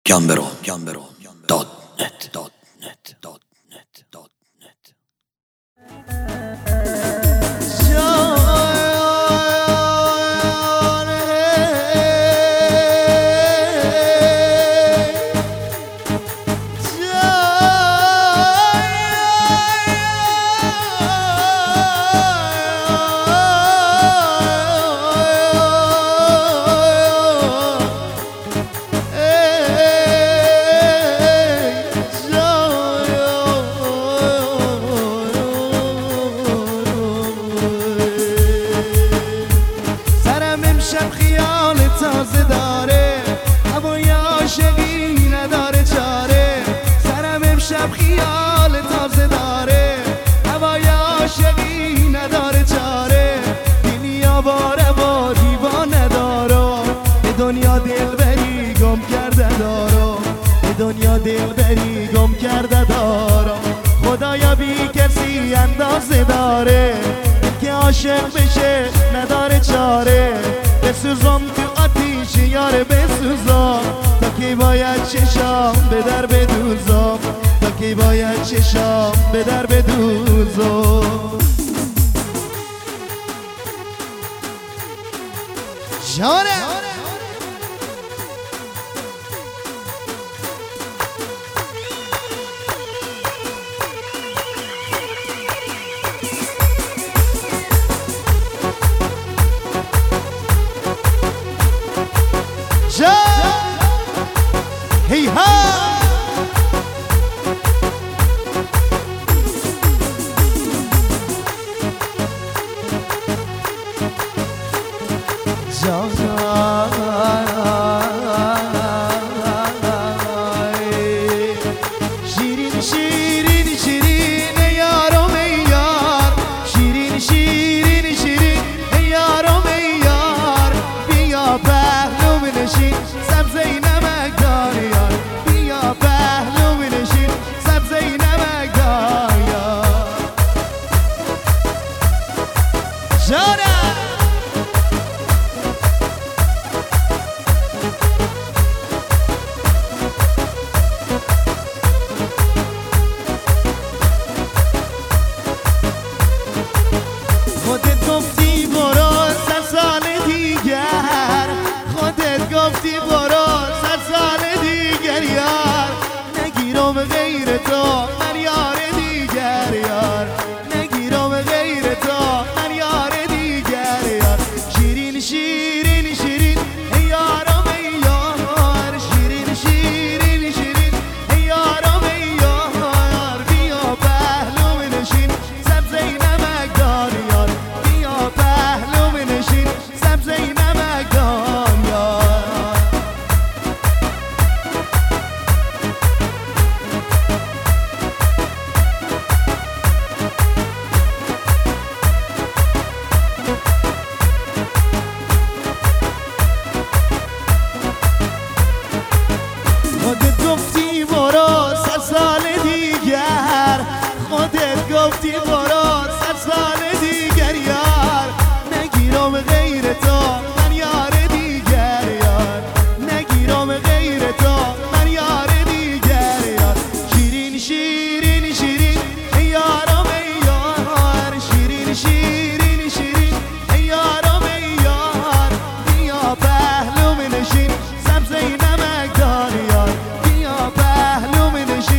شب خیال تازه داره، هوای عاشقی نداره چاره. سرم امشب خیال تازه داره، هوای عاشقی نداره چاره. دلی آواره و دیوانه دارم، به دنیا دلبری گم کرده دارم، به دنیا دلبری گم کرده دارم. خدایا بی کسی اندازه داره، که عاشق بشه نداره چاره. بسوزم تو آتیش یار بسوزم، تا کی باید چشام به در بدوزم، تا کی باید چشام به در بدوزم. جانه هی ها شیرین شیرین شیرین یارم ای یار، شیرین شیرین شیرین یارم ای یار. بیا پهلو بنشین سبزه نمکدار یار، بیا پهلو بنشین سبزه نمکدار یار. جانم خودت گفتی برو 100 سال دیگر، خودت گفتی برو 100 سال دیگر یار. نگیرم غیر تو من یار دیگر یار، نگیرم غیر تو من یار دیگر یار. شیرین شیرین شیرین یارم ای یار، شیرین شیرین شیرین یارم ای یار. بیا پهلو بنشین سبزه نمکدار یار، بیا پهلو بنشین سبزه نمکدار یار. خودت گفتی برو 100 سال دیگر، خودت گفتی برو 100 سال دیگر یار. نگیرم غیر تو من یار دیگر یار، نگیرم غیر تو من یار دیگر یار. شیرین شیرین شیرین یارم ای یار، شیرین شیرین شیرین یارم ای یار. بیا پهلو بنشین سبزه نمکدار یار، بیا پهلو بنشین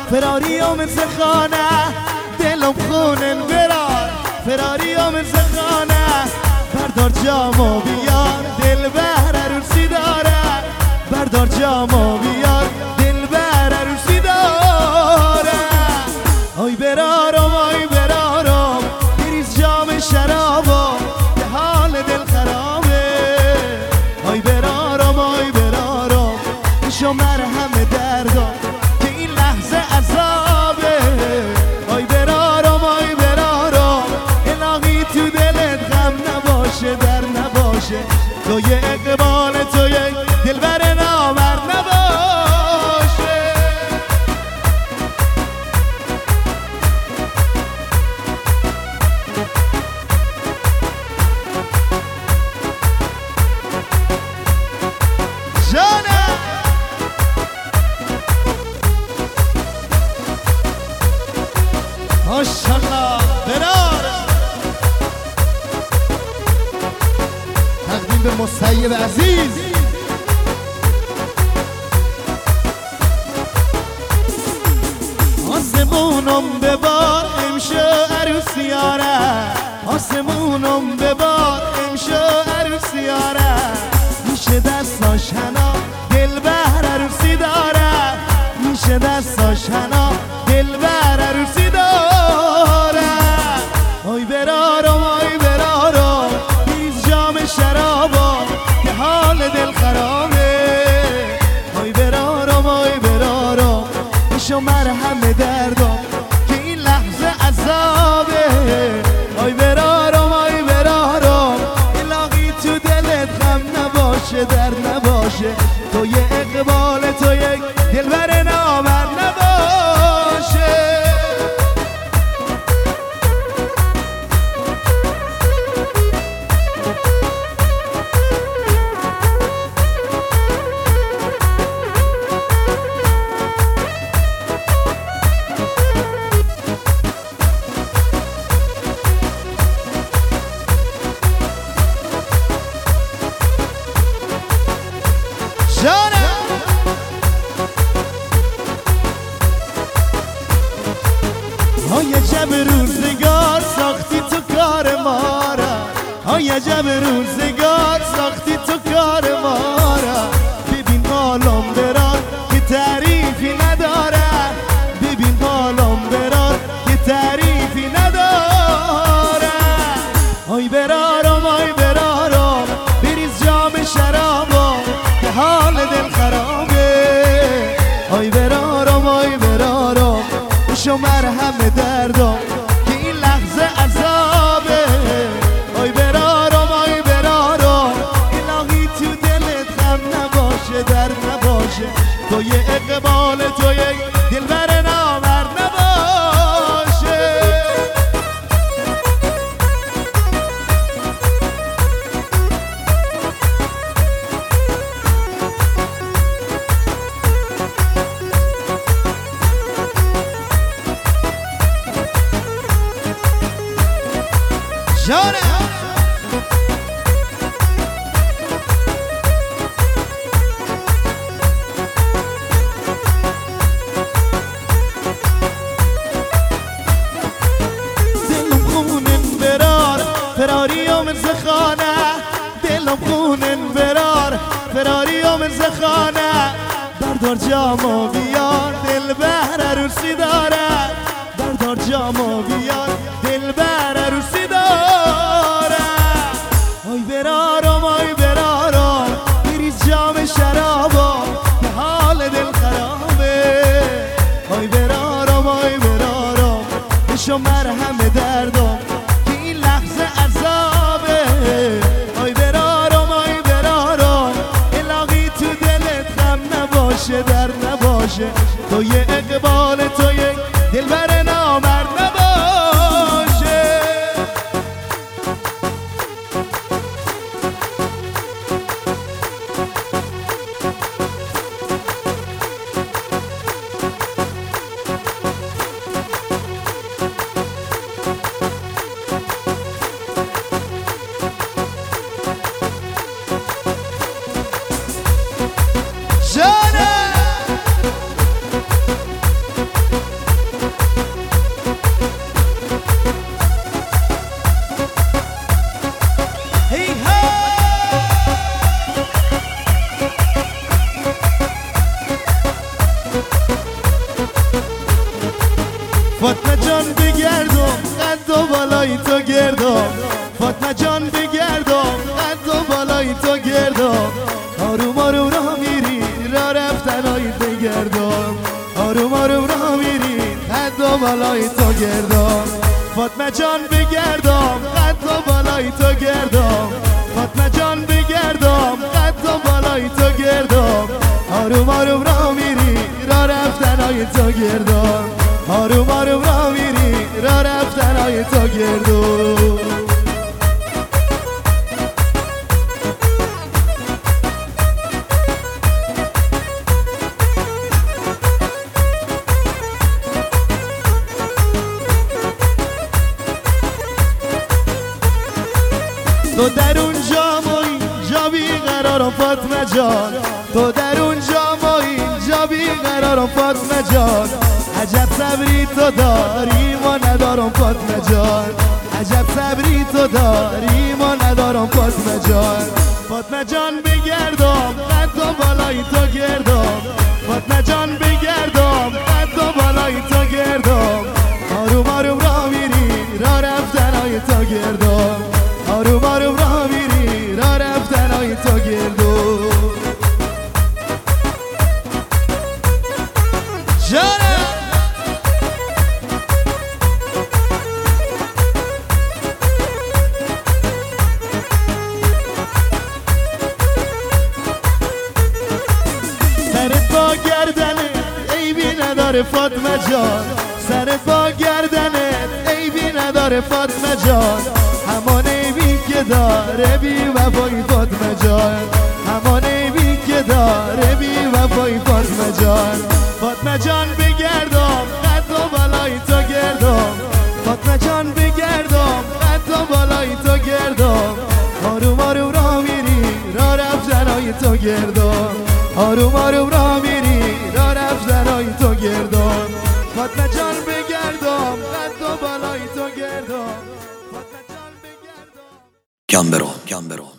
فراری و مثل خانه دلم خونن برار فراری و مثل خانه بردار جامو بیار دل بر عروسی داره بردار جامو بیار دل بر عروسی داره آی برارم بریز جام شرابو به حال دل خرابه آی برارم بشو مرهم دردم که این لحظه عذابه آی برارم الهی تو دلت غم نباشه در نباشه تو یه اقبال تو یک دلبر نامرد نباشه جانه ماشالله برار تقدیم به مسیب عزیز آسمونم ببار امشو عروسیاره آسمونم ببار امشو عروسیاره میشه دستاش هنا دل بر عروسی داره میشه دستاش هنا دل بر عروسی داره آی برارم بیز جام شرابا که حال دل خرابه آی برارم بشو مرهم دردم که این لحظه عذابه آی برارم الهی تو دلت غم نباشه در نباشه تو یه اقبال تو یک دلبر نامرد نباشه های عجب روزگار ساختی تو کار ما را های عجب روزگار ساختی تو کار ما را ببین حالم برار که تعریفی نداره ببین حالم برار که تعریفی نداره آی برارم بریز جام شرابا که حال دل خرابه آی برارم بشو مرهم دردم که این لحظه عذابه آی برارم الهی تو دلت غم نباشه در نباشه تو یه اقبال تو یک دلبر نامرد نباشه جانه دلم خونن برار فراری و مثل خانه دلم خونن برار فراری و مثل خانه بردار جامو بیار دل بر عروسی داره بردار جامو بیار دل بر عروسی داره آی برارم بریز جام شرابا که حال دل خرابه آی برارم بشو مرهم دردم که این لحظه عذابه آی برارم الهی تو دلت غم نباشه در نباشه تو یه اقبال تو یک دلبر نامرد نباشه فاطمه جان بگردم قد و بالای تو گردم فاطمه جان بگردم قد و بالای تو گردم آروم آروم راه میری راه رفتنای بگردم آروم آروم راه میری قد و بالای تو گردم فاطمه جان بگردم قد و بالای تو گردم فاطمه جان بگردم قد و بالای تو گردم آروم آروم راه میری راه رفتنای تو گردم آروم آروم راه میری راه رفتنای تو گردم تو در اونجا ما اینجا بیقرارم فاطمه جان تو در اونجا ما اینجا بیقرارم فاطمه جان عجب صبری تو داری ما ندارم فاطمه جان عجب صبری تو داری ما ندارم فاطمه جان فاطمه جان بگردم قد و بالای تو گردم فاطمه جان بگردم قد و بالای تو گردم آروم آروم راه میری راه رفتنای تو گردم آروم آروم راه میری راه رفتنای تو گردم جانم سرت با گردنت عیبی نداره فاطمه جان سرت با گردنت عیبی نداره فاطمه جان همان عیبی که داره بی وفایی فاطمه جان همان عیبی که داره بی وفایی فاطمه جان فاطمه جان بگردم قد و بالای تو گردم فاطمه جان بگردم قد و بالای تو گردم آروم آروم راه میری راه رفتنای تو گردم آروم آروم راه میری راه رفتنای تو گردم فاطمه جان بگردم قد و بالای تو گردم فاطمه جان بگردم گم برو